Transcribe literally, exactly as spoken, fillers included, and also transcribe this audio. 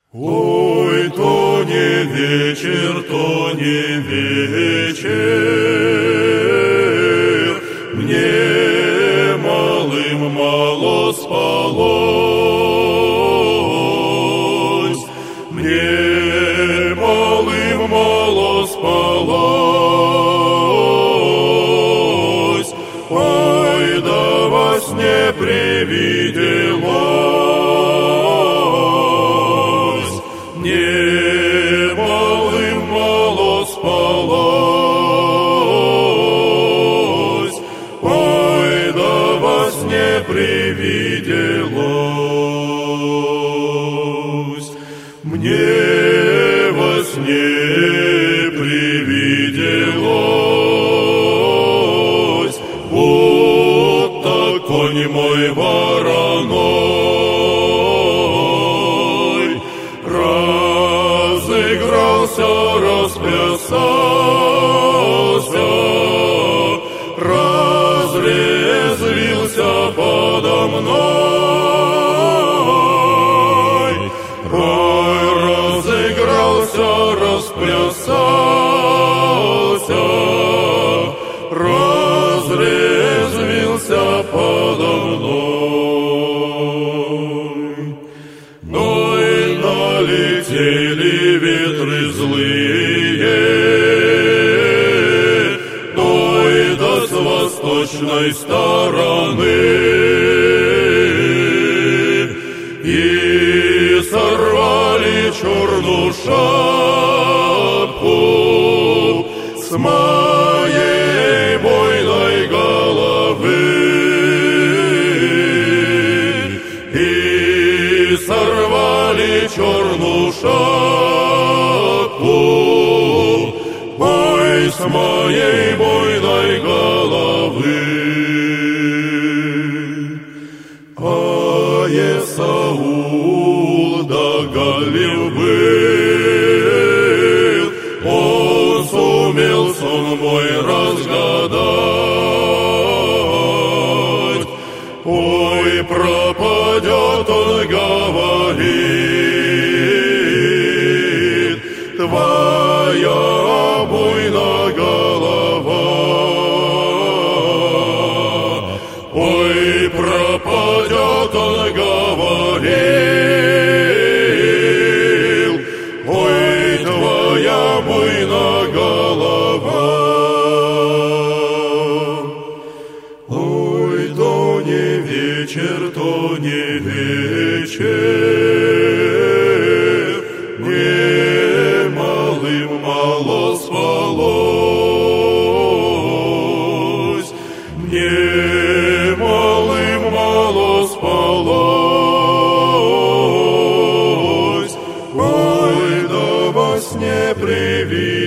Ой, то не вечер, то не вечер, мне малым мало спалось, мне малым мало спалось, ой, да во сне привиделось. Мне малым мало спалось, ой, да во сне привиделось. Мне во сне привиделось, будто конь мой вороной разыгрался, расплясался, разрезвился подо мной. Ой, разыгрался, расплясался, разрезвился подо мной. Но и налетели ветры злые, но и до с восточной стороны, и сорвали черную шапку с моей буйной головы, и сорвали черную шапку, ой, с моей буйной головы. А Есаул доголив был, он сумел сон мой разгадать. Ой, пропадет он, говорит, твоя буйная голова. Ой, пропадет он, говорил, ой, твоя буйная голова. Ой, то не вечер, то не вечер, мне малым мало спалось, мне малым мало спалось, ой, да во сне привиделось.